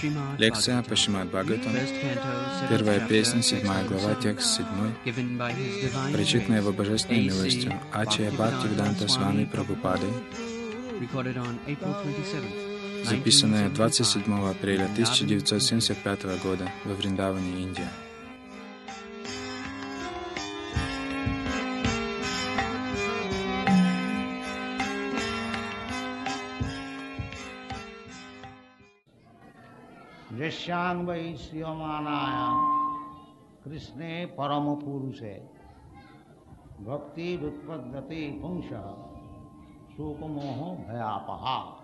Лекция по Шримад Бхагаватам, первая песня, 7 глава, текст 7, прочитанная его божественной милостью Ачарья Бхактивиданта Свами Прабхупадой, записанная 27 апреля 1975 года во Вриндаване, Индия. Yashyang vai sriyamanaya Krishne parama purushe Bhakti rutpaddati pungsha Sukamoho bhayapaha.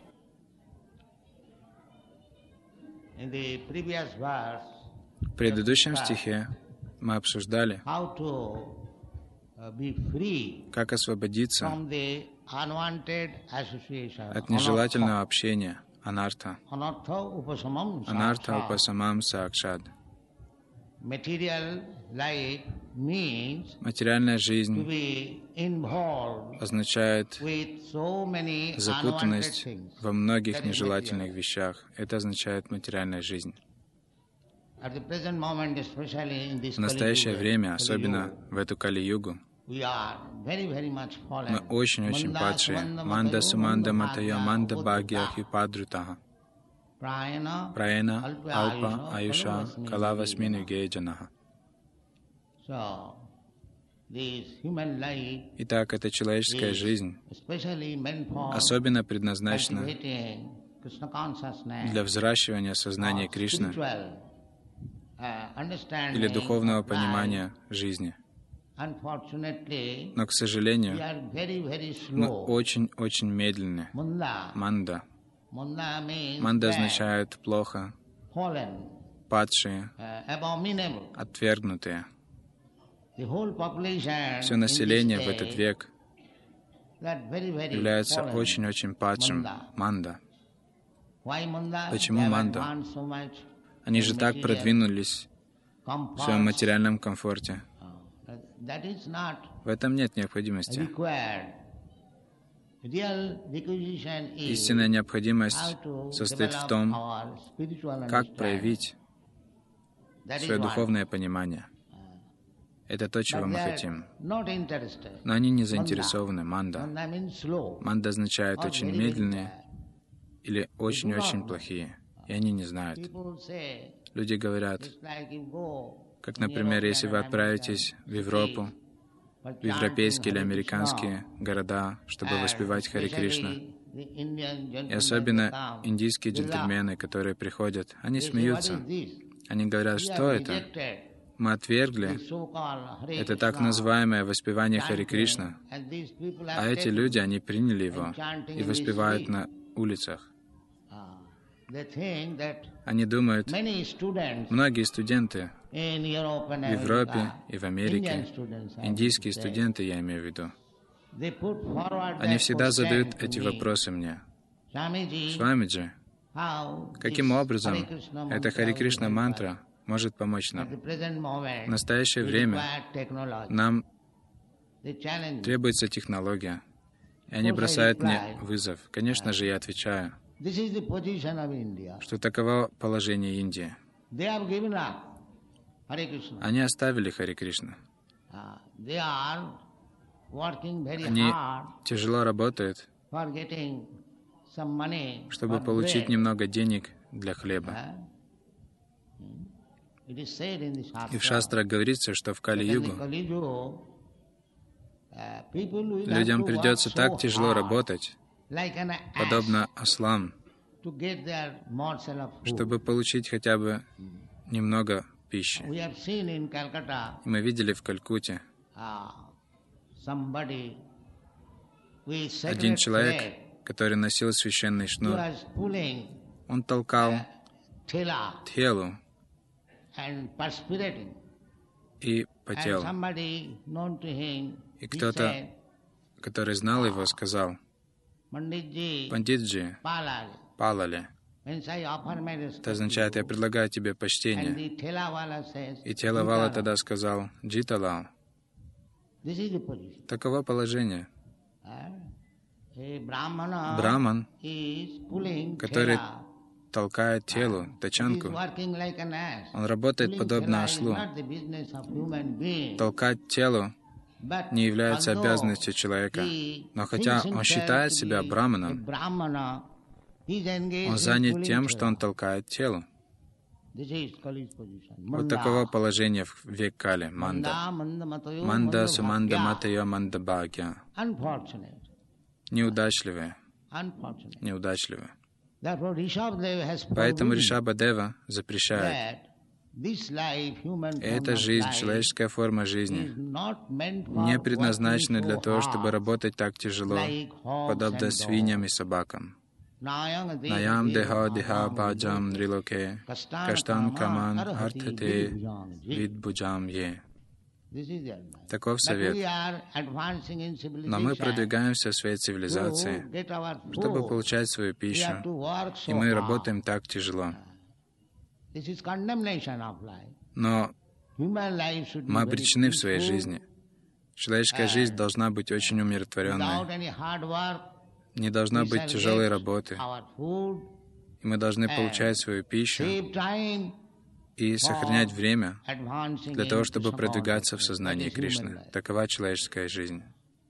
In the previous verse, В предыдущем стихе мы обсуждали, how to be free как освободиться from the unwanted association, от нежелательного общения, анарта, anartha upasamam анарта sakshāt. упасамам сакшад. Material life means Материальная to жизнь be involved означает with so many unwanted запутанность things. во многих That is нежелательных material. вещах. Это означает материальная жизнь. At the present moment, especially in this В настоящее Kali время, Yuga, особенно в эту Кали-югу, we are very, very much fallen. мы очень-очень падшие. Манда суманда матая манда бхагья хипадрутаха. Праена алпа аюша калавасмин югеджанаха. So, this human life, Итак, эта человеческая жизнь especially meant for особенно предназначена cultivating Krishna consciousness, для взращивания сознания or Кришны spiritual, understanding или духовного of life. понимания жизни. Unfortunately, Но, к we сожалению, are very, very мы slow. очень-очень медленны. Munda. Манда. Munda means Манда bad, означает плохо, fallen, падшие, abominable. отвергнутые. The whole population Все in население this в этот day, век that very, very является fallen. очень-очень падшим. Манда. Манда. Why Manda? Почему They have манда? advanced so much Они in же так material продвинулись в своем comforts. материальном комфорте. That is not В этом нет необходимости. required. Real requisition is Истинная how необходимость to состоит в develop том, our spiritual как understanding. проявить That is свое what. духовное понимание. Это то, чего But мы they are хотим. not interested. Но они не заинтересованы. Манда. Manda means slow. Манда означает or очень very, very медленные bad. или очень-очень плохие. И они не знают. People say, Люди говорят, it's like you go как, in например, Europe если and вы America отправитесь в Европу, for в европейские или chanting Hare американские Krishna, города, чтобы and воспевать Харе Кришна. especially the Indian И gentlemen особенно who come, индийские they laugh. джентльмены, которые приходят, они They say, смеются. "What is this? Они говорят, We что have это? rejected Мы отвергли the so-called Hare это так Krishna называемое воспевание Харе chanting, Кришна. and these people have А эти taken люди, они приняли его and chanting и in the воспевают street. на улицах. They think that Они думают, many students многие студенты in Europe and в Европе America, и в Америке, Indian students, I индийские would say, студенты, я имею в виду, they put forward они that всегда question задают to эти me. вопросы мне. Swamiji, Свамиджи, how каким this образом Hare Krishna эта mantra Харе will Кришна help us? мантра может помочь At нам? the present moment, В настоящее we время require technology. нам The challenge. требуется технология. И они бросают мне вызов. Конечно же, я отвечаю, This is the position of India. что таково положение Индии. They have given up Hare Krishna. Они оставили Харе Кришна. They are working very Они hard тяжело работают, for getting some money чтобы for получить bread. немного денег для хлеба. It is said in the И в Shastra, шастрах говорится, что в that in the Кали-югу Kali Yuga, people will have людям to придется work так so тяжело hard, работать, like an ass, подобно ослам, to get their morsel of food. чтобы получить хотя бы немного пищи. We have seen in Calcutta И мы видели в Калькутте somebody with один sacred человек, thread который носил священный who шнур. was pulling Он толкал thela телу and perspirating. и And потел. somebody known to him, И he кто-то, said, который знал его, сказал, Panditji, «Пандитджи, palali, палали». means I offer my respect Это означает, to я you. предлагаю тебе And почтение. the Thelawala says, И Телавала "Jitala." тогда сказал, «Джиталал». This is the position. Таково положение. A Brahmana Браман, is pulling который thela толкает телу, тачанку, он работает подобно ослу. Толкать телу не является обязанностью человека. Но хотя он считает себя браманом, он занят тем, что он толкает тело. Вот таково положение в век Кали. Манда. Манда суманда матайо манда бхагья. Неудачливые. Неудачливые. Поэтому Ришабхадева запрещает. Эта жизнь, человеческая форма жизни, не предназначена для того, чтобы работать так тяжело, подобно свиньям и собакам. Наям деха деха баджам рилоке, каштан каман артхате видбуджам е. Таков совет. Но мы продвигаемся в своей цивилизации, чтобы получать свою пищу, и мы работаем так тяжело. Но мы обречены в своей жизни. Человеческая жизнь должна быть очень умиротворенной. Не должна быть тяжелой работы. И мы должны получать свою пищу и сохранять время для того, чтобы продвигаться в сознании Кришны. Такова человеческая жизнь.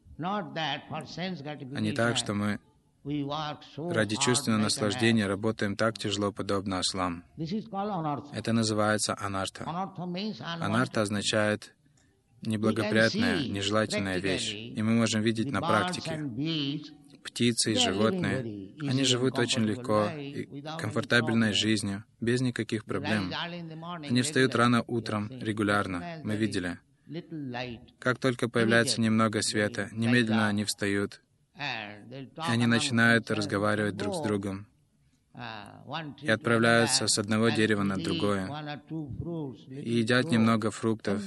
А не так, что мы ради чувственного наслаждения работаем так тяжело, подобно ослам. Это называется анарта. Анарта означает неблагоприятная, нежелательная вещь. И мы можем видеть на практике. Птицы и животные, они живут очень легко и комфортабельной жизнью, без никаких проблем. Они встают рано утром, регулярно, мы видели. Как только появляется немного света, немедленно они встают, и они начинают разговаривать друг с другом и отправляются с одного дерева на другое, и едят немного фруктов,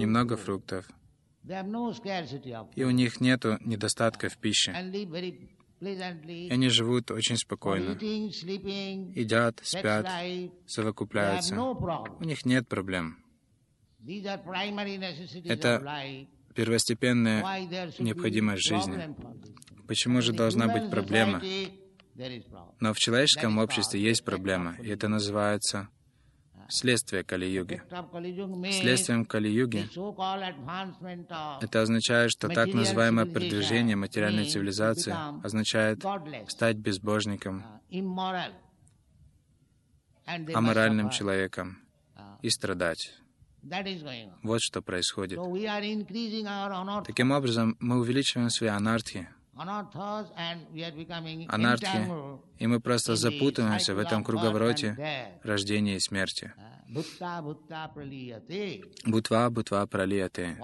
и у них нет недостатка в пище. И они живут очень спокойно. Едят, спят, совокупляются. У них нет проблем. Это первостепенная необходимость жизни. Почему же должна быть проблема? Но в человеческом обществе есть проблема, и это называется следствие Кали-юги. Следствием Кали-юги это означает, что так называемое продвижение материальной цивилизации означает стать безбожником, аморальным человеком и страдать. Вот что происходит. Таким образом, мы увеличиваем свои анартхи, и мы просто запутываемся в этом круговороте рождения и смерти. Бутва, бутва, пралияте.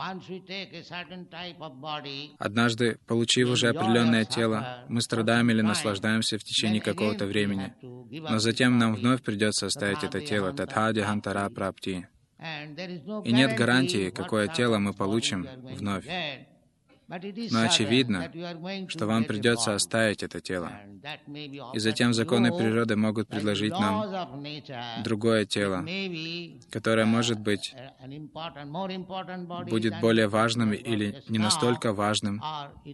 Однажды, получив уже определенное тело, мы страдаем или наслаждаемся в течение какого-то времени, но затем нам вновь придется оставить это тело, татха дихантара прапти. И нет гарантии, какое тело мы получим вновь. Но очевидно, что вам придется оставить это тело. И затем законы природы могут предложить нам другое тело, которое, может быть, будет более важным или не настолько важным.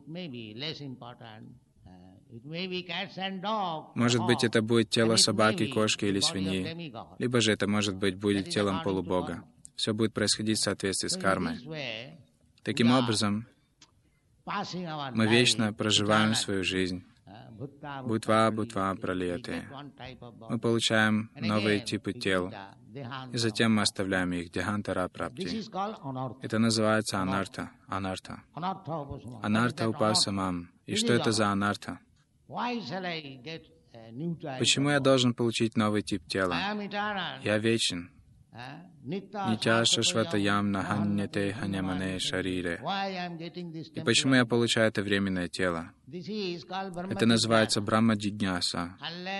Может быть, это будет тело собаки, кошки или свиньи, либо же это, может быть, будет телом полубога. Все будет происходить в соответствии с кармой. Таким образом, мы вечно проживаем свою жизнь. Бутва, бутва, пралияте. Мы получаем новые типы тел, и затем мы оставляем их. Дихантара прапти. Это называется анарта. Анарта. Анарта упасамам. И что это за анарта? Почему я должен получить новый тип тела? Я вечен. Нитя шашватаям наханьяте ханямане шарире. И почему я получаю это временное тело? Это называется брахма-джигняса.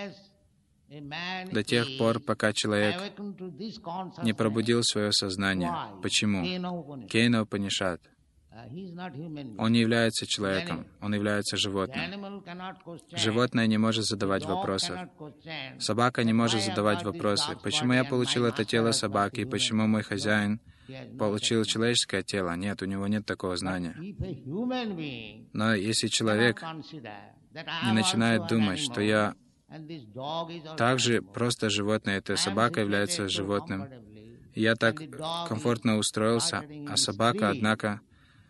До тех пор, пока человек не пробудил свое сознание. Почему? Кейна Упанишад. Он не является человеком, он является животным. Животное не может задавать вопросов. Собака не может задавать вопросы. Почему я получил это тело собаки, и почему мой хозяин получил человеческое тело? Нет, у него нет такого знания. Но если человек не начинает думать, что я Также просто животное, эта собака является животным. И я так комфортно устроился, а собака, однако,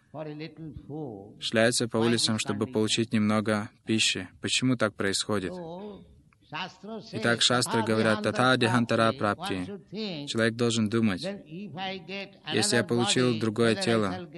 шляется по улицам, чтобы получить немного пищи. Почему так происходит? Итак, шастры говорят, «Тата дихантара прапти». Человек должен думать, если я получил другое тело,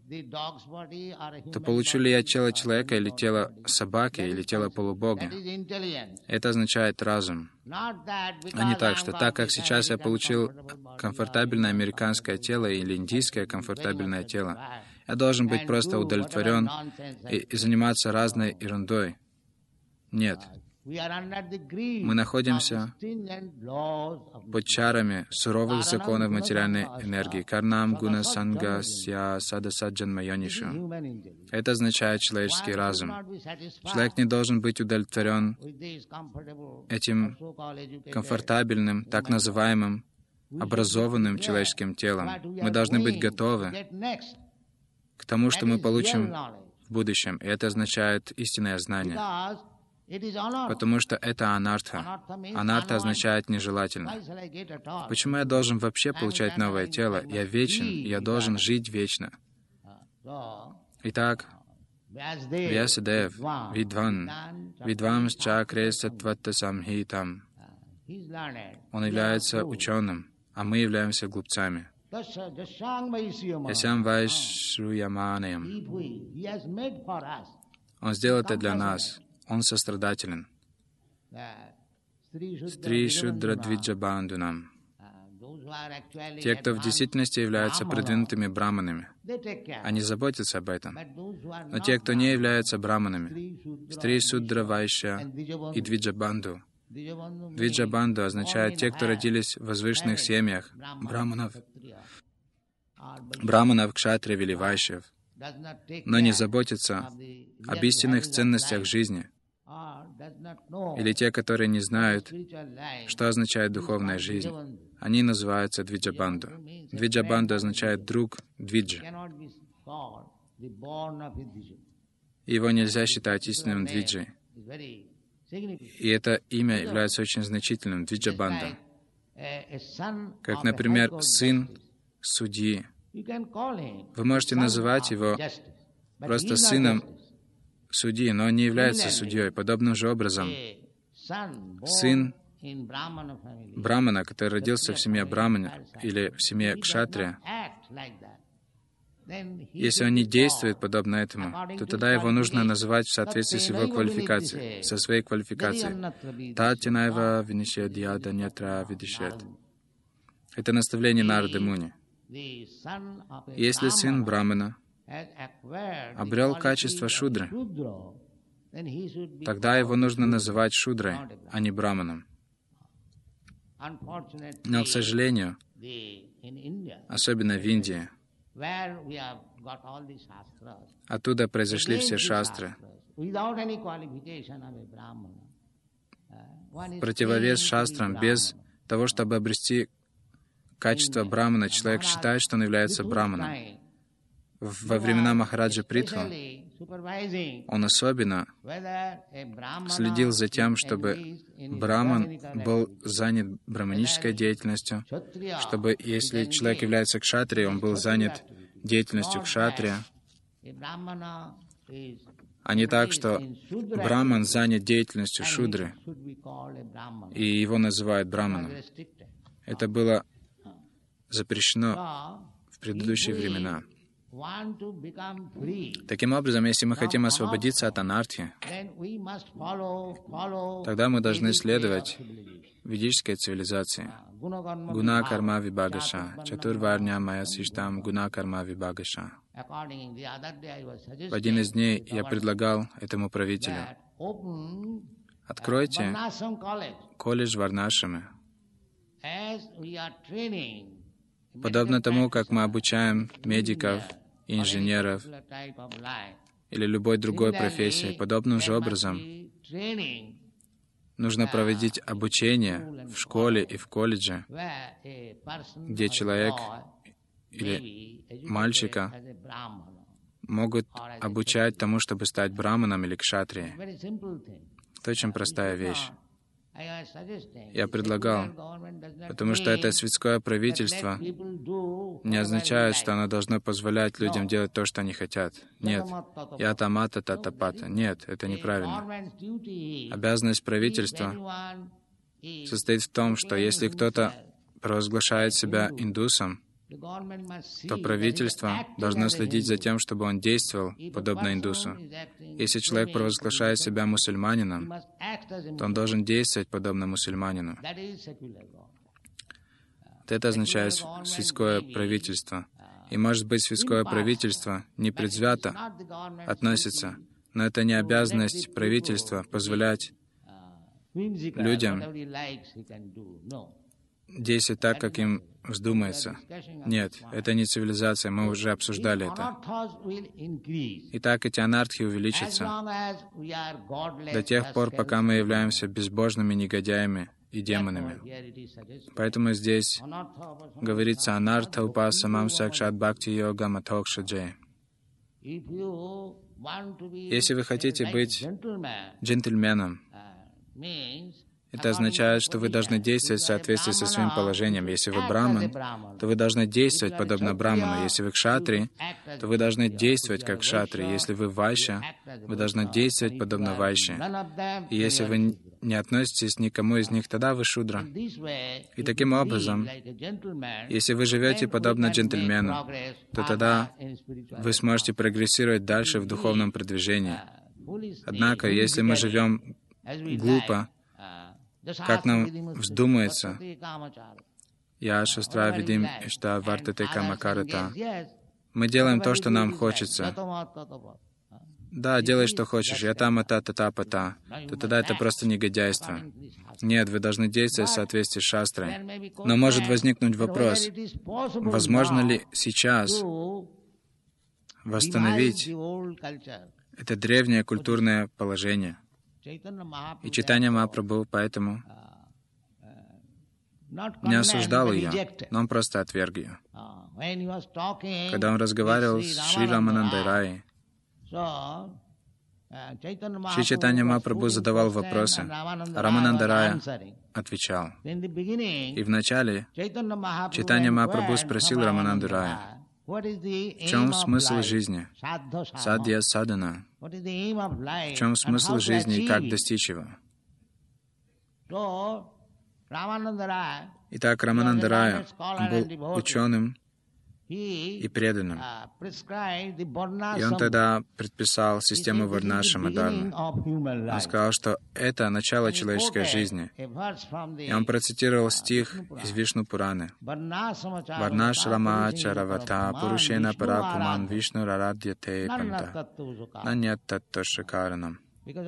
то получу ли я тело человека, или тело собаки, или тело полубога? Это означает разум. А не так, что так как сейчас я получил комфортабельное американское тело или индийское комфортабельное тело, я должен быть просто удовлетворен и заниматься разной ерундой. Нет. Мы находимся под чарами суровых законов материальной энергии. Карнам гуна санга ся садасаджанма йонишу. Это означает человеческий разум. Человек не должен быть удовлетворен этим комфортабельным, так называемым, образованным человеческим телом. Мы должны быть готовы к тому, что мы получим в будущем. И это означает истинное знание. Потому что это анартха. Анартха означает нежелательно. Почему я должен вообще получать новое тело? Я вечен, и я должен жить вечно. Итак, Вьясадев, Видван, Видвам с чакре сатватта самхитам. Он является ученым, а мы являемся глупцами. Ясям вайшруяманаям. Он сделал это для нас. Он сострадателен. Стри шудра двиджабандунам. Те, кто в действительности являются продвинутыми браманами, они заботятся об этом. Но те, кто не являются браманами, стри шудра вайшя и двиджабанду. Двиджабанду означает те, кто родились в возвышенных семьях, браманов, кшатриев или вайшев, но не заботятся об истинных ценностях жизни, или те, которые не знают, что означает духовная жизнь. Они называются двиджабанду. Двиджабанду означает «друг двиджа». Его нельзя считать истинным двиджей. И это имя является очень значительным, двиджабанду. Как, например, сын судьи. Вы можете называть его просто сыном судьи, но он не является судьей. Подобным же образом, сын брамана, который родился в семье брамана или в семье кшатрия, если он не действует подобно этому, то тогда его нужно называть в соответствии с его квалификацией, со своей квалификацией. Татинайва винишедьяда нятра видишет. Это наставление Нарады Муни. Если сын брамана обрел качество шудры, тогда его нужно называть шудрой, а не браманом. Но, к сожалению, особенно в Индии, оттуда произошли все шастры. Противовес шастрам, без того, чтобы обрести качество брамана, человек считает, что он является браманом. Во времена Махараджа Притху он особенно следил за тем, чтобы браман был занят браманической деятельностью, чтобы, если человек является кшатрией, он был занят деятельностью кшатрия, а не так, что браман занят деятельностью шудры, и его называют браманом. Это было запрещено в предыдущие времена. Таким образом, если мы хотим освободиться от анархии, тогда мы должны следовать ведической цивилизации. Гуна карма вибагаша, чатурварня мая сиштам гуна карма вибагаша. В один из дней я предлагал этому правителю: откройте колледж Варнашрамы. Подобно тому, как мы обучаем медиков, инженеров или любой другой профессии, подобным же образом нужно проводить обучение в школе и в колледже, где человек или мальчика могут обучать тому, чтобы стать браманом или кшатрией. Это очень простая вещь. Я предлагал, потому что это светское правительство не означает, что оно должно позволять людям делать то, что они хотят. Нет. Ята-мата, тата-пата. Нет, это неправильно. Обязанность правительства состоит в том, что если кто-то провозглашает себя индусом, то правительство должно следить за тем, чтобы он действовал подобно индусу. Если человек провозглашает себя мусульманином, то он должен действовать подобно мусульманину. Это означает светское правительство. И, может быть, светское правительство непредвзято относится, но это не обязанность правительства позволять людям действовать так, как им вздумается. Нет, это не цивилизация, мы уже обсуждали это. Итак, эти анартхи увеличатся до тех пор, пока мы являемся безбожными негодяями и демонами. Поэтому здесь говорится «Анартха упасамам сакшат бхакти йога матхокшаджи». Если вы хотите быть джентльменом, это означает, что вы должны действовать в соответствии со своим положением. Если вы браман, то вы должны действовать подобно браману. Если вы кшатри, то вы должны действовать как кшатри. Если вы вайшя, вы должны действовать подобно вайше. И если вы не относитесь ни к кому из них, тогда вы шудра. И таким образом, если вы живете подобно джентльмену, то тогда вы сможете прогрессировать дальше в духовном продвижении. Однако, если мы живем глупо, как нам вздумается, «Я шастра видим ишта вартате камакарата». Мы делаем то, что нам хочется. Да, делай, что хочешь. «Я там, та-та-та-па-та». То тогда это просто негодяйство. Нет, вы должны действовать в соответствии с шастрой. Но может возникнуть вопрос, возможно ли сейчас восстановить это древнее культурное положение? И Чайтанья Махапрабху поэтому не осуждал ее, но он просто отверг ее. Когда он разговаривал с Шри Раманандой Рай, Шри Чайтанья Махапрабху задавал вопросы, а Рамананда Рай отвечал. И вначале Чайтанья Махапрабху спросил Рамананду Рая, в чем смысл жизни? Садья садана. В чем смысл жизни и как достичь его? Итак, Рамананда Рая был ученым и преданным. И он тогда предписал систему варнашрама дхармы. Он сказал, что это начало человеческой жизни. И он процитировал стих из Вишну Пураны. «Варнашрама чаравата пурушена парапуман вишну рарадьяте панта нанят татташакаранам».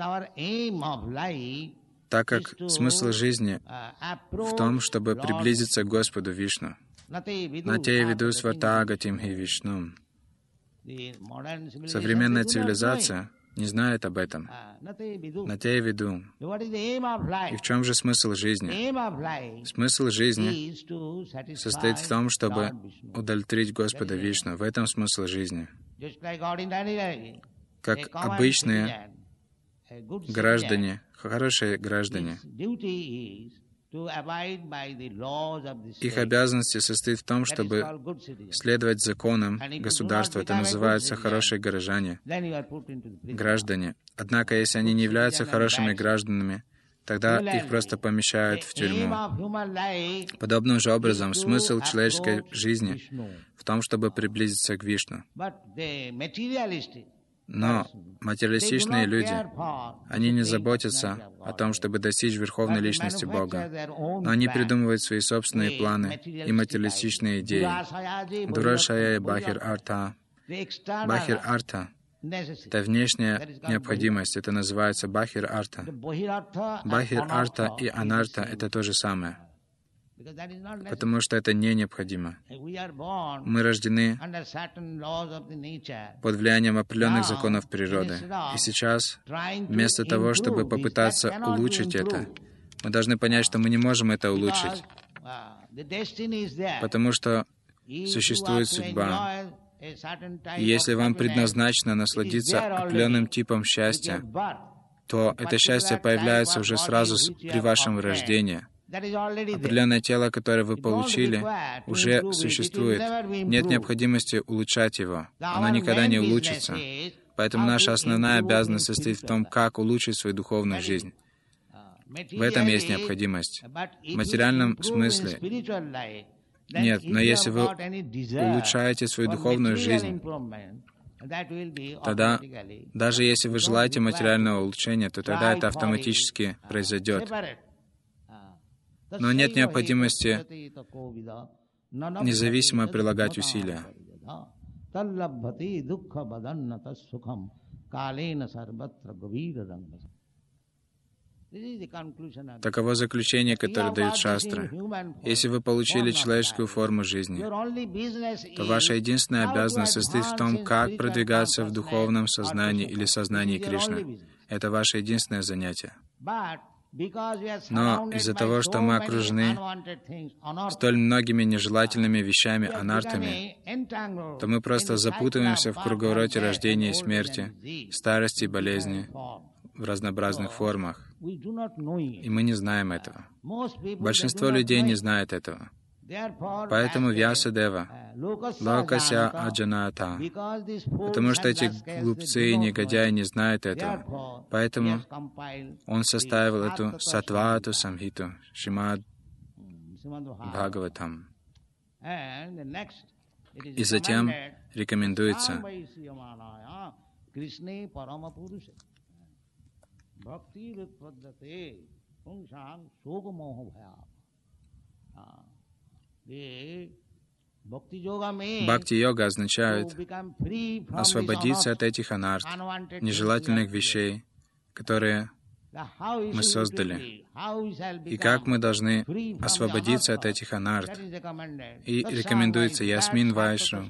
Так как смысл жизни в том, чтобы приблизиться к Господу Вишну. Нате виду свартагатим хи вишну. Современная цивилизация не знает об этом. Нате виду. И в чем же смысл жизни? Смысл жизни состоит в том, чтобы удовлетворить Господа Вишну. В этом смысл жизни. Как обычные граждане, хорошие граждане, их обязанности состоит в том, чтобы следовать законам государства. Это называется хорошие граждане. Однако, если они не являются хорошими гражданами, тогда их просто помещают в тюрьму. Подобным же образом, смысл человеческой жизни в том, чтобы приблизиться к Вишну. Но материалистичные люди, они не заботятся о том, чтобы достичь верховной личности Бога, но они придумывают свои собственные планы и материалистичные идеи. Дурашая бахир-арта. Бахир-арта — это внешняя необходимость, это называется бахир-арта. Бахир-арта и анарта — это то же самое, потому что это не необходимо. Мы рождены под влиянием определенных законов природы. И сейчас, вместо того, чтобы попытаться улучшить это, мы должны понять, что мы не можем это улучшить, потому что существует судьба. И если вам предназначено насладиться определенным типом счастья, то это счастье появляется уже сразу при вашем рождении. Определенное тело, которое вы получили, уже существует. Нет необходимости улучшать его. Оно никогда не улучшится. Поэтому наша основная обязанность состоит в том, как улучшить свою духовную жизнь. В этом есть необходимость. В материальном смысле нет, но если вы улучшаете свою духовную жизнь, тогда, даже если вы желаете материального улучшения, то тогда это автоматически произойдет. Но нет необходимости независимо прилагать усилия. Таково заключение, которое дают шастры. Если вы получили человеческую форму жизни, то ваша единственная обязанность состоит в том, как продвигаться в духовном сознании или сознании Кришны. Это ваше единственное занятие. Но из-за того, что мы окружены столь многими нежелательными вещами, анартами, то мы просто запутываемся в круговороте рождения и смерти, старости и болезни в разнообразных формах. И мы не знаем этого. Большинство людей не знает этого. Поэтому Вьясадева, Локася Аджаната, потому что эти глупцы и негодяи не знают этого. Поэтому он составил эту Сатвату Самхиту, Шримад Бхагаватам. И затем рекомендуется Бхакти-йога означает освободиться от этих анарт, нежелательных вещей, которые мы создали, и как мы должны освободиться от этих анарт. И рекомендуется Ясмин Вайшу,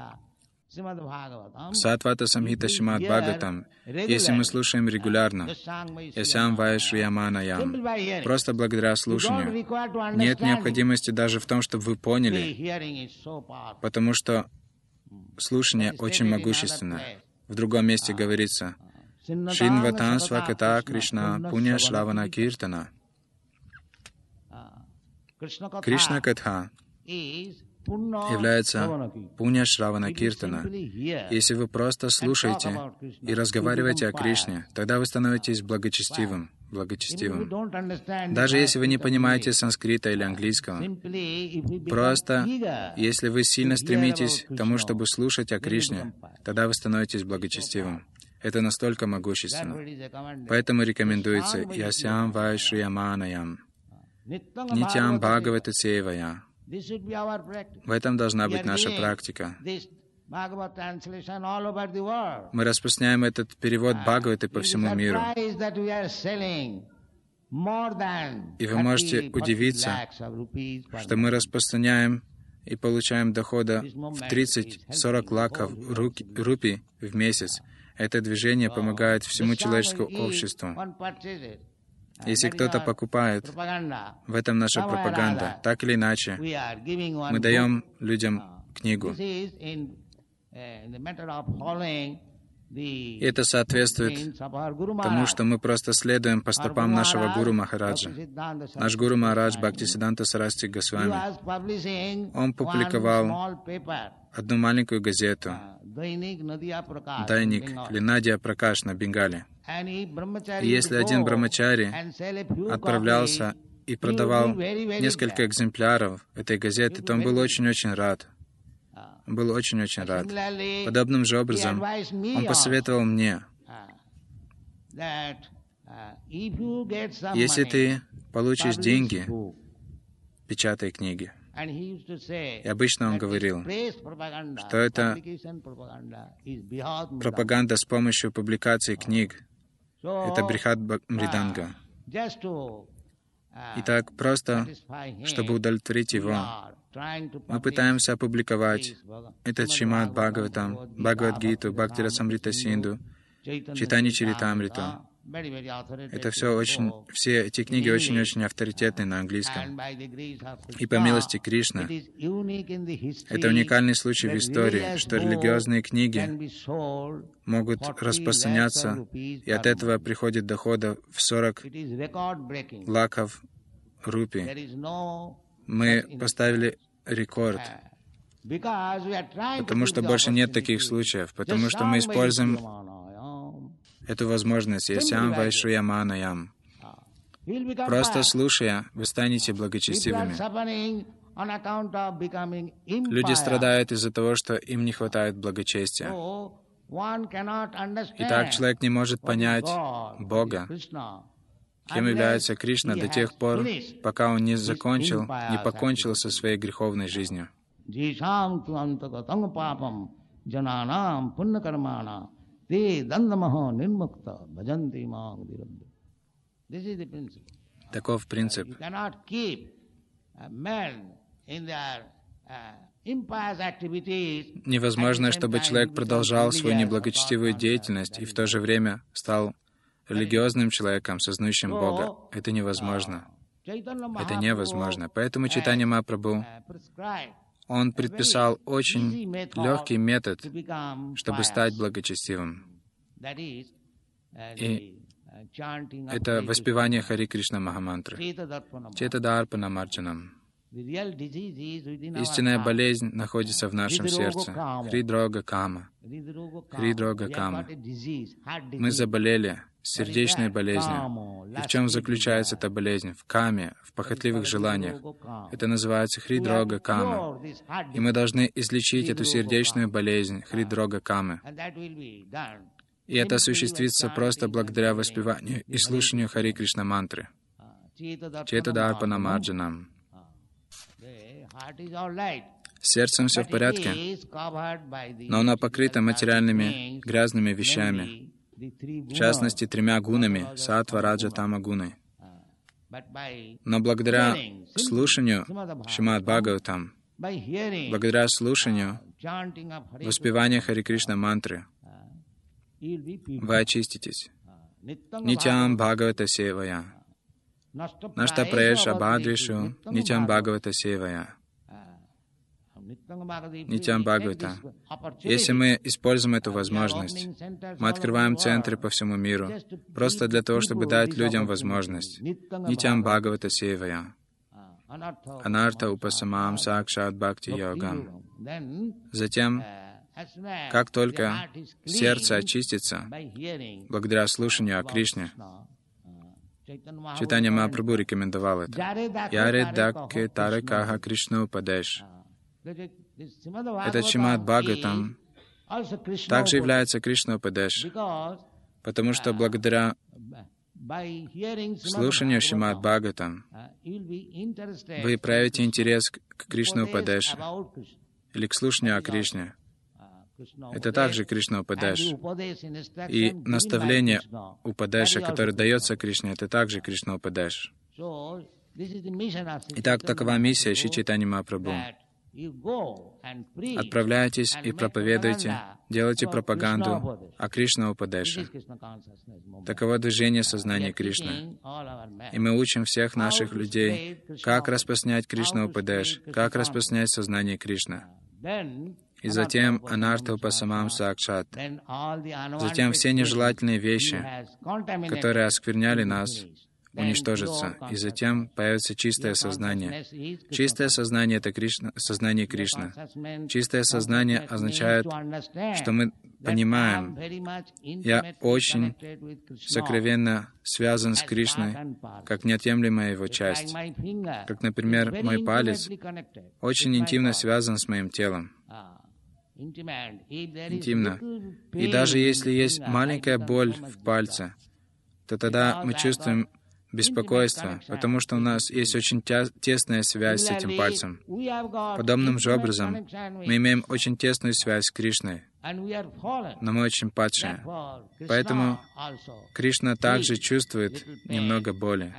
Сатвата Самхита Шримад Бхагаватам. Если мы слушаем регулярно, Ясям Вайшу Яманаям, просто благодаря слушанию, нет необходимости даже в том, чтобы вы поняли, потому что слушание очень могущественно. В другом месте говорится Шинватан Сваката Кришна Пуня Шравана Киртана. Кришна Катха является Пуня Шравана Киртана. Если вы просто слушаете и разговариваете о Кришне, тогда вы становитесь благочестивым. Даже если вы не понимаете санскрита или английского, просто если вы сильно стремитесь к тому, чтобы слушать о Кришне, тогда вы становитесь благочестивым. Это настолько могущественно. Поэтому рекомендуется Ясям Вайшу Яманаям, Нитям Бхагавата Севая. В этом должна быть наша практика. Мы распространяем этот перевод Бхагаваты по всему миру. И вы можете удивиться, что мы распространяем и получаем дохода в 30-40 лаков рупий в месяц. Это движение помогает всему человеческому обществу. Если кто-то покупает, в этом наша пропаганда. Так или иначе, мы даем людям книгу. И это соответствует тому, что мы просто следуем по стопам нашего Гуру Махараджа. Наш Гуру Махарадж Бхактисиддханта Сарасвати Госвами, он публиковал одну маленькую газету, Дайник или Надия Пракаш на Бенгале. И если один брамачари отправлялся и продавал несколько экземпляров этой газеты, то он был очень-очень рад. Он был очень-очень рад. Подобным же образом он посоветовал мне, если ты получишь деньги, печатай книги. И обычно он говорил, что это пропаганда с помощью публикации книг. Это Брихат Мриданга. Итак, просто, чтобы удовлетворить его, мы пытаемся опубликовать этот Шримад Бхагаватам, Бхагавад-гиту, Бхакти-расамрита Синду, Чайтанья Чаритамриту, Это все эти книги очень-очень авторитетны на английском. И по милости Кришны, это уникальный случай в истории, что религиозные книги могут распространяться, и от этого приходит дохода в 40 лакхов рупий. Мы поставили рекорд, потому что больше нет таких случаев, потому что мы используем эту возможность. Ясям вайшуяманаям. Просто слушая, вы станете благочестивыми. Люди страдают из-за того, что им не хватает благочестия. Итак, человек не может понять Бога, кем является Кришна, до тех пор, пока он не покончил со своей греховной жизнью. Таков принцип. Невозможно, чтобы человек продолжал свою неблагочестивую деятельность и в то же время стал религиозным человеком, сознающим Бога. Это невозможно. Это невозможно. Поэтому Чайтанья Махапрабху, он предписал очень легкий метод, чтобы стать благочестивым. И это воспевание Хари Кришна Махамантры. Четадарпана Марджанам. Истинная болезнь находится в нашем сердце. Хридрога Кама. Хридрога Кама. Мы заболели сердечной болезнью. И в чем заключается эта болезнь? В каме, в похотливых желаниях. Это называется Хридрога Кама. И мы должны излечить эту сердечную болезнь Хридрога Камы. И это осуществится просто благодаря воспеванию и слушанию Хари Кришна мантры. Четадарпана Марджанам. С сердцем все в порядке, но оно покрыто материальными грязными вещами, в частности, 3 гунами, саттва, раджа, тама гуны. Но благодаря слушанию Шримад Бхагаватам, благодаря слушанию воспевания Хари Кришна мантры, вы очиститесь. Нитям Бхагавата севая. Нашта праеша бхадришу нитям Бхагавата севая. Нитям Бхагавата. Если мы используем эту возможность, мы открываем центры по всему миру, просто для того, чтобы дать людям возможность. Нитям Бхагавата севая. Анарта упасамам сакшат бхакти йогам. Затем, как только сердце очистится, благодаря слушанию о Кришне, Чайтанья Махапрабху рекомендовал это. Яре дакке таракаха Кришна упадеш. Этот Шримад Бхагаватам также является Кришна упадеш, потому что благодаря слушанию Шримад Бхагаватам вы проявите интерес к Кришна упадеше или к слушанию о Кришне. Это также Кришна Упадеш. И наставление Упадеша, которое дается Кришне, это также Кришна Упадеш. Итак, такова миссия Шри Чайтаньи Махапрабху. Отправляйтесь и проповедуйте, делайте пропаганду о Кришна Упадеше. Таково движение сознания Кришны. И мы учим всех наших людей, как распространять Кришна Упадеш, как распространять сознание Кришны. И затем анарта упасамам сакшат. Затем все нежелательные вещи, которые оскверняли нас, уничтожатся. И затем появится чистое сознание. Чистое сознание — это сознание Кришны. Чистое сознание означает, что мы понимаем, я очень сокровенно связан с Кришной, как неотъемлемая его часть. Как, например, мой палец очень интимно связан с моим телом. Интимно. И даже если есть маленькая боль в пальце, то тогда мы чувствуем беспокойство, потому что у нас есть очень тесная связь с этим пальцем. Подобным же образом мы имеем очень тесную связь с Кришной, но мы очень падшие. Поэтому Кришна также чувствует немного боли,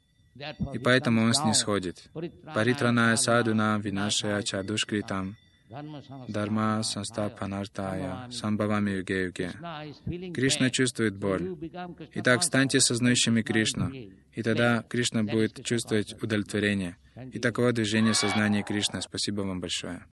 и поэтому Он снисходит. Паритраная садунам винашая чадушкритам Дharma Sanstaphanartaya Sambhavami Yuge Yuge. Кришна чувствует боль. Итак, станьте сознающими Кришну, и тогда Кришна будет чувствовать удовлетворение. И таково движение сознания Кришны. Спасибо вам большое.